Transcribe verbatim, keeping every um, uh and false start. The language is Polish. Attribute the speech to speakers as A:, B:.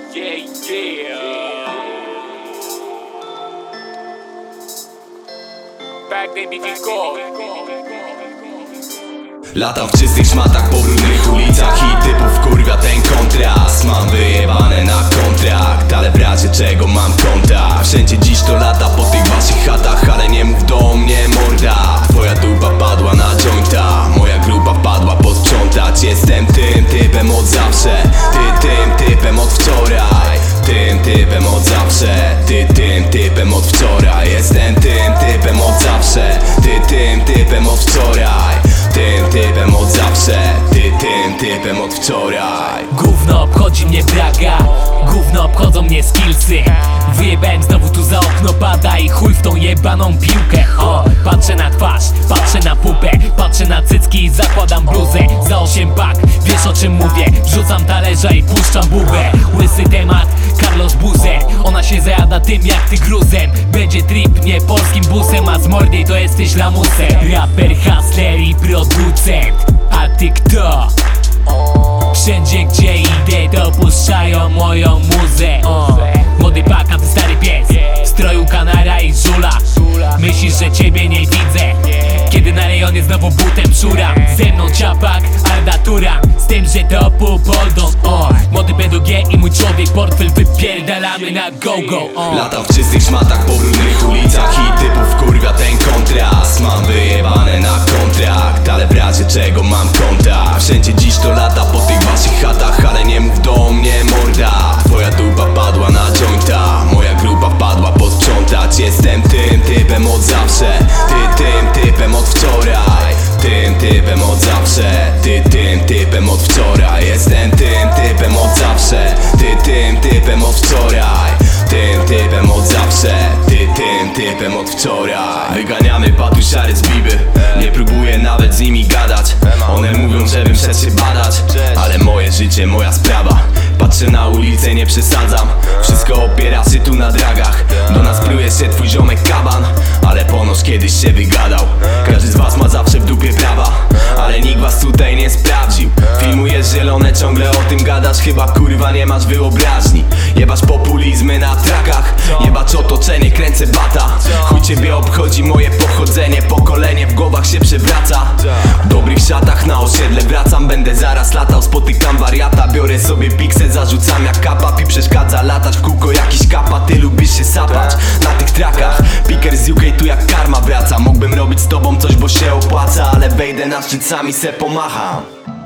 A: Yeah, yeah. Back then B T Gold.
B: Latam w czystych szmatach po brudnych ulicach i typów kurwia ten kontrast. Mam wyjebane na kontrakt, ale w razie czego mam kontakt. Wszędzie dziś to lata po tych waszych chatach, ale nie mów do mnie morda. Twoja dupa padła na jointa, moja grupa wpadła posprzątać. Jestem tym typem od zawsze, ty tym typem od wczoraj. Tym typem od zawsze, ty tym typem od wczoraj. Jestem tym typem od zawsze, ty tym typem od wczoraj. Tym typem od zawsze, ty tym typem od wczoraj.
C: Gówno obchodzi mnie braga, gówno obchodzą mnie skillsy. Wyjebałem znowu tu za okno, pada i chuj w tą jebaną piłkę. O, patrzę na twarz, patrzę na pupę, patrzę na cycki i zakładam bluzę. Za osiem pak, wiesz o czym mówię. Wrzucam talerza i puszczam bubę. Łysy temat, Carlos Buzer. Ona się zajada tym jak ty gruzem. Będzie trip, nie polskim busem, a z mordy to jesteś lamusem. Raper, hustler i producent. A ty kto? Wszędzie gdzie idę to puszczają moją muzę. o. Młody paka, ty stary pies, w stroju kanara i żula. Myślisz, że ciebie nie widzę, kiedy na rejonie znowu butem szuram. Ze mną ciapak, ardatura, z tym, że to pół Boldon. o. Młody B D G i mój człowiek, portfel wypierdalamy na go-go. o.
B: Latam w czystych szmatach po brudnych ulicach i typów kurwia ten kontrast. Mam wyjebane na kontrakt, ale w razie czego mam kontakt. Wszędzie dziś to lata po tych waszych chatach, ale nie mów do mnie morda. Twoja dupa padła na jointa, moja grupa wpadła posprzątać. Jestem tym typem od zawsze, ty tym typem od wczoraj. Tym typem od zawsze, ty tym typem od wczoraj. Jestem tym typem od zawsze, ty tym typem od wczoraj. Tym typem od zawsze, ty tym typem od wczoraj. Wyganiamy patusiary z biby, nie próbuję nawet z nimi gadać. One mówią, żebym szedł się badać, ale moje życie, moja sprawa. Patrzę na ulicę, nie przesadzam. Wszystko opiera się tu na dragach. Do nas pluje się twój ziomek kaban, ale ponoć kiedyś się wygadał. Każdy z was ma zawsze w dupie prawa, ale nikt was tutaj nie sprawdził. Filmujesz zielone, ciągle o tym gadasz. Chyba kurwa nie masz wyobraźni. Jebasz populizmy na trakach, jebacz otoczenie, kręcę bata. Chuj ciebie obchodzi moje pochodzenie, pokolenie w głowach się przewraca. W dobrych szatach na osiedle wracam, będę zaraz latał. Spotykam wariata, biorę sobie piksel, zarzucam jak kapap i przeszkadza latać w kółko jakiś kapa. Ty lubisz się sapać na tych trakach. Piker z U K tu jak karma wraca. Mógłbym robić z tobą coś, bo się opłaca, ale wejdę na szczyt, sami se pomacham.